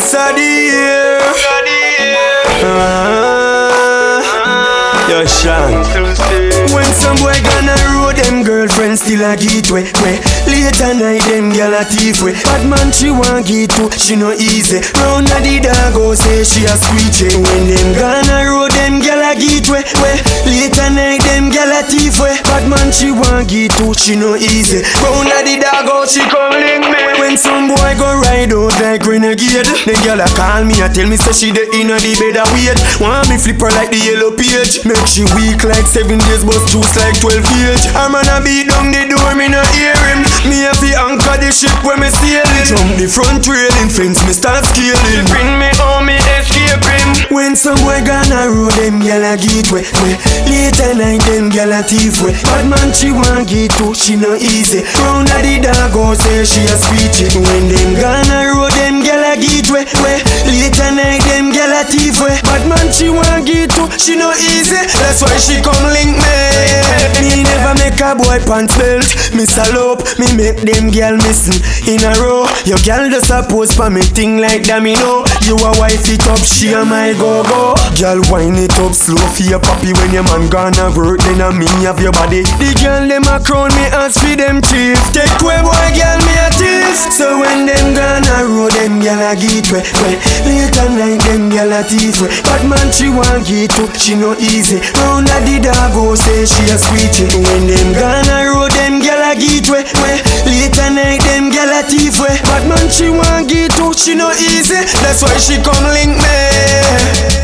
this a the year. Yo, Sean. When some boy gonna road, them girlfriends still a get way. Later night, them gyal a thief way. Bad man she want get to, she no easy. Round a the dog go say she a squeegee. When them gonna road, them gyal a get way. Later night, them gyal a thief way. Bad man she want get to, she no easy. Round a the dog go she come link me. When some boy go ride out like renegade, the gyal a call me a tell me say she the inna the bed a wait. Want me flip her like the yellow page. Make she weak like 7 days, but juice like 12 page. A man a beat down the door, me no hear him. Me have to anchor the ship when me sailing. Jump the front railing, fence me start scaling. Bring me home, me escape him. When some boy gonna road, them gyal a get way. Later night, them gyal a thief way. Bad man she want get to, she no easy. Round a the dog go say she a squeegee. When them gonna road, them gyal a get way. Later night, them gyal a thief way. Bad man she want get to, she no easy. That's why she come link me. Me never make a boy pants belt. Me salope, me make them gyal missing in a row. Your gyal just a pose for me thing like domino. You a wife it up, she a my go-go. Gyal wind it up slow for your puppy. When your man gonna work, then a me have your body. The gyal them a crown me ask for them chief. Take away boy gyal me a thief. So when them gonna roll, them gyal a get way. Later night them gyal a thief way. Bad man she want get to, she no easy. Round a the dog go say she a squeegee. When them gonna roll, them gyal a get way. Later night them gyal a thief way. Bad man she want get to, she no easy. That's why she come link me.